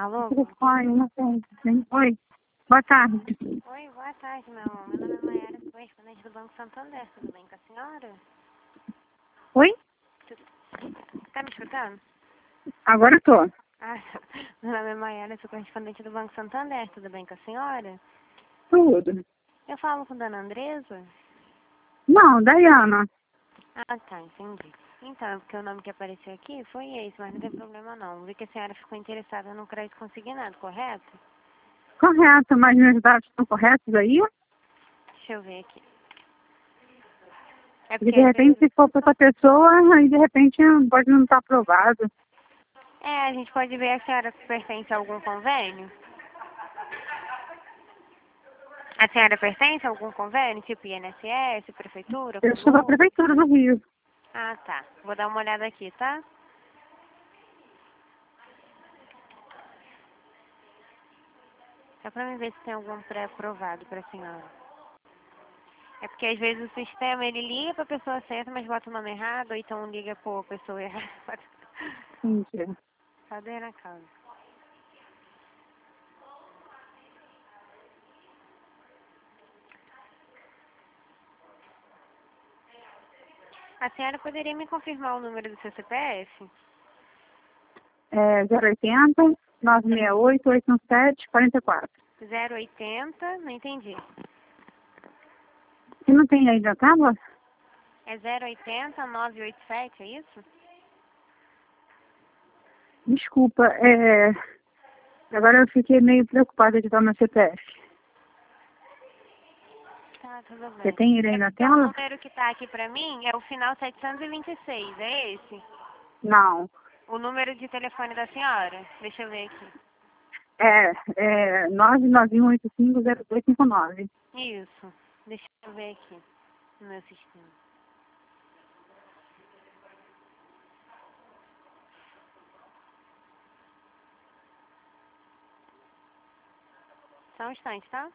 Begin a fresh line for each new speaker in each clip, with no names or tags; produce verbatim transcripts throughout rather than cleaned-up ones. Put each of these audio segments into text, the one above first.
Alô?
Telefone, não tem. Sim. Oi. Boa tarde.
Oi, boa tarde, meu amor. Meu nome é Maiara, sou correspondente do Banco Santander. Tudo bem com a senhora?
Oi?
Tá me escutando?
Agora eu tô.
Ah, meu nome é Maiara, sou correspondente do Banco Santander. Tudo bem com a senhora?
Tudo.
Eu falo com a dona Andresa?
Não, Dayana.
Ah, tá, entendi. Então, é porque o nome que apareceu aqui foi esse, mas não tem problema não. Vi que a senhora ficou interessada no crédito consignado, correto?
Correto, mas meus dados estão corretos aí?
Deixa eu ver aqui. É
Porque
porque
de
às
repente,
vezes...
se for para outra pessoa, aí de repente pode não estar aprovado.
É, a gente pode ver a senhora pertence a algum convênio? A senhora pertence a algum convênio, tipo I N S S, prefeitura,
Eu sou da
Conduc?
Prefeitura do Rio.
Ah, tá. Vou dar uma olhada aqui, tá? Só pra mim ver se tem algum pré-aprovado pra senhora. É porque às vezes o sistema, ele liga pra pessoa certa, mas bota o nome errado, ou então liga pra pessoa errada.
Entendi.
Cadê na casa? A senhora poderia me confirmar o número do seu C P F?
É zero oitenta, nove seis oito, oito um sete, quatro quatro.
zero oitenta, não entendi.
Você não tem aí na tábua?
É zero oitenta, nove oito sete, é isso?
Desculpa, é... agora eu fiquei meio preocupada de dar meu C P F.
Tá, tudo
Você
bem.
tem ele aí
É
na
porque o
tela?
número que tá aqui pra mim é o final setecentos e vinte e seis, é esse?
Não.
O número de telefone da senhora? Deixa eu ver aqui.
É, é nove nove um oito cinco zero dois cinco nove.
Isso. Deixa eu ver aqui no meu sistema. Só um instante, tá?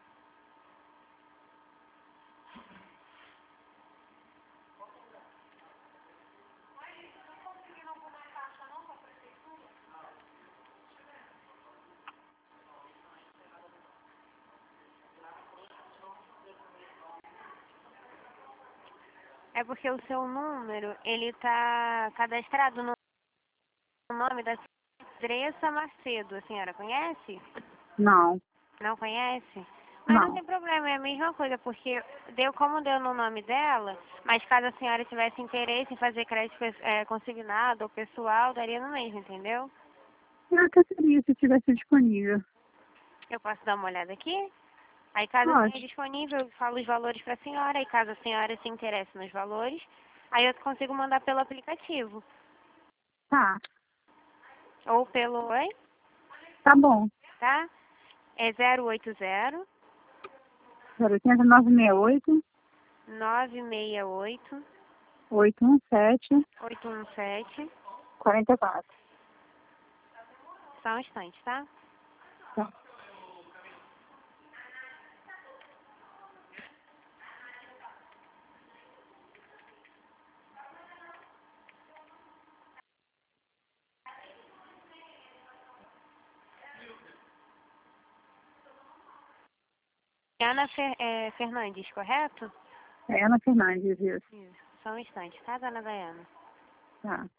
É porque o seu número, ele tá cadastrado no nome da Andressa Macedo. A senhora conhece?
Não,
Não conhece? Mas não
não.
tem problema, é a mesma coisa, porque deu como deu no nome dela, mas caso a senhora tivesse interesse em fazer crédito é, consignado ou pessoal, daria no mesmo, entendeu?
Eu até seria se tivesse disponível.
Eu posso dar uma olhada aqui? Aí caso tenha
Pode.
disponível, eu falo os valores para a senhora, e caso a senhora se interesse nos valores, aí eu consigo mandar pelo aplicativo.
Tá,
Ou pelo, oi?
tá bom.
Tá? É zero oito zero,
zero oitenta, nove seis oito,
nove seis oito,
oito um sete,
oito um sete.
quatro quatro.
Só um instante, tá?
Tá.
Ana Fer, é, Fernandes, correto?
É Ana Fernandes, isso.
Isso. Só um instante, tá, dona Dayana?
Tá.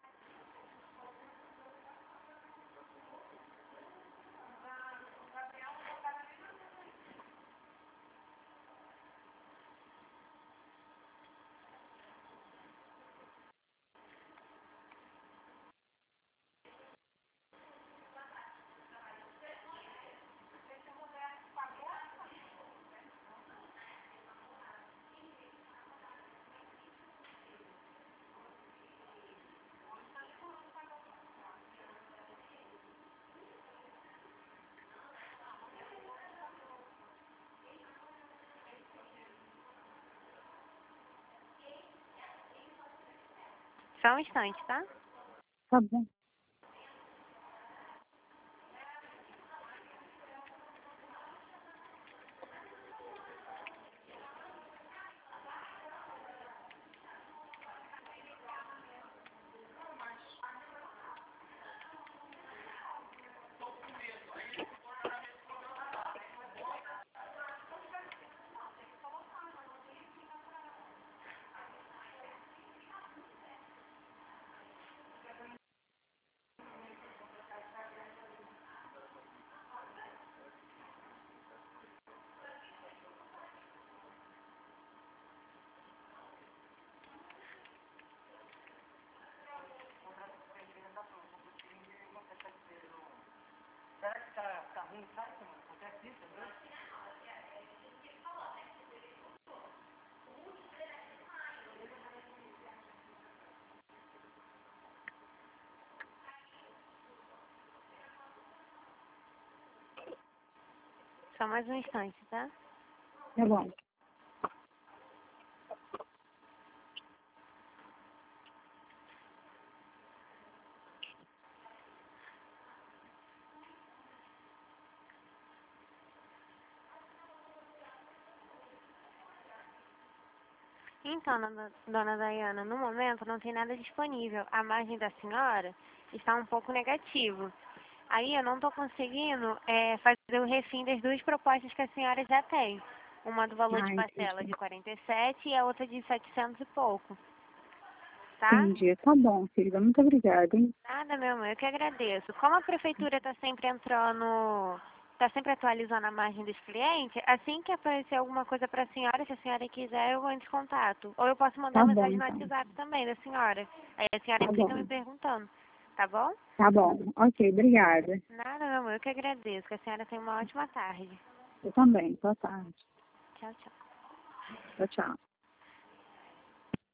Só um instante, tá?
Tá bom.
Só mais um instante, tá?
Tá bom.
Então, dona dona Dayana, no momento não tem nada disponível. A margem da senhora está um pouco negativo. Aí eu não estou conseguindo é, fazer o refim das duas propostas que a senhora já tem. Uma do valor de
Ah,
parcela
entendi.
de quarenta e sete e a outra de setecentos e pouco. Tá?
Entendi. Tá bom, filha. Muito obrigada, hein?
Nada, meu amor, eu que agradeço. Como a prefeitura está sempre entrando, está sempre atualizando a margem dos clientes, assim que aparecer alguma coisa para a senhora, se a senhora quiser, eu entro em contato. Ou eu posso mandar
Tá bom,
mensagem no
então.
WhatsApp também da senhora. Aí a senhora
Tá
fica
bom.
me perguntando, tá bom?
Tá bom. Ok, obrigada.
Nada, meu amor, eu que agradeço. Que a senhora tenha uma ótima tarde.
Eu também. Boa tarde.
Tchau, tchau.
Tchau, tchau.